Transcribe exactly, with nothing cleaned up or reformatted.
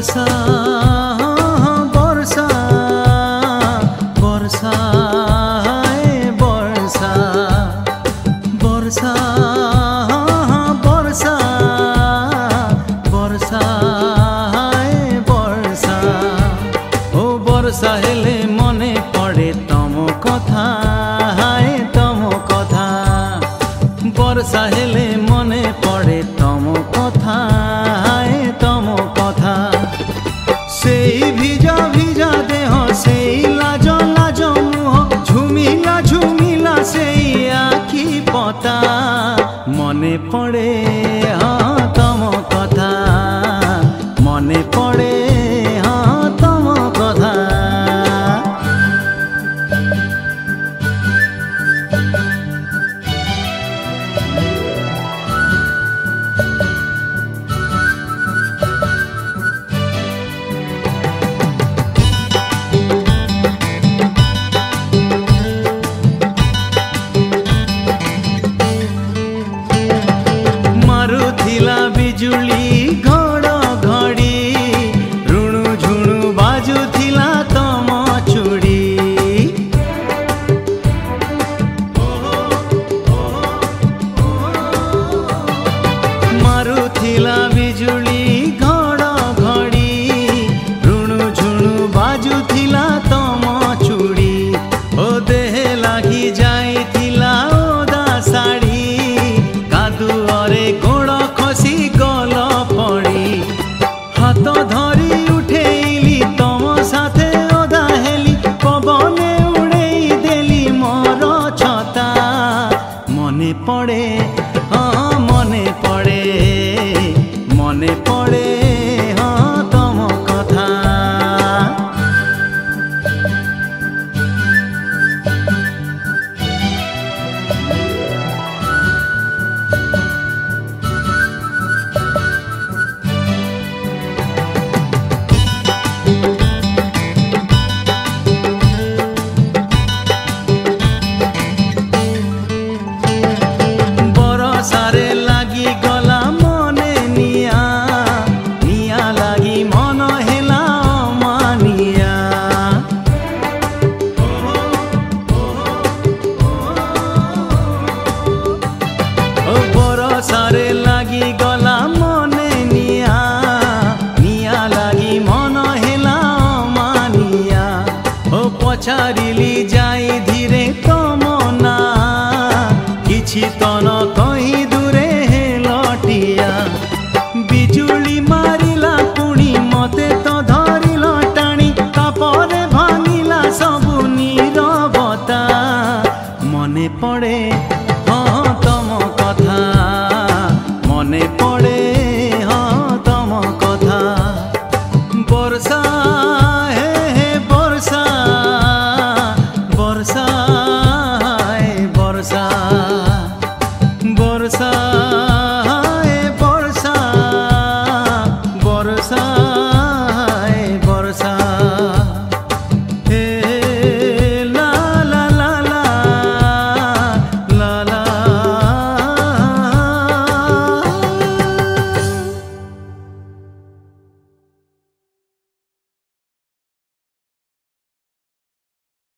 बर्षा बर्षा बर्षा बर्षा बर्षा बर्षा बर्षा बर्षा ओ बर्षा हेले मने पड़े तम कथा तम कथा बर्षा हेले मने पड़े तम कथा तम कथा सेई भिजा भिजा देह सेई लाज लाज मुह झुमिला झुमिला सेई आखि पता मने पड़े हाँ तम कथा मने पड़े हाँ तम कथा मारुथिला बिजुली घड़घड़ी रुणु झुणु बाजुथिला तम चूड़ी मारुथिला बिजुली घड़घड़ी रुणु झुणु बाजुथिला तम चूड़ी ओ देहे लागी जाइथिला ओदा साड़ी कादुअरे गोड़ खसी गल पड़ी हाथ धरी उठेली तम साथे ओदा हेली पवने उड़ेई देली मोर छता मने पड़े हाँ मने पड़े मने पड़े हाँ तम कथा बरसारे लागी गला मने निया निया लागी मन हेला मानिया ओ बरसारे लागी गला मने निया निया लागी मन हेला मानिया ओ पछारी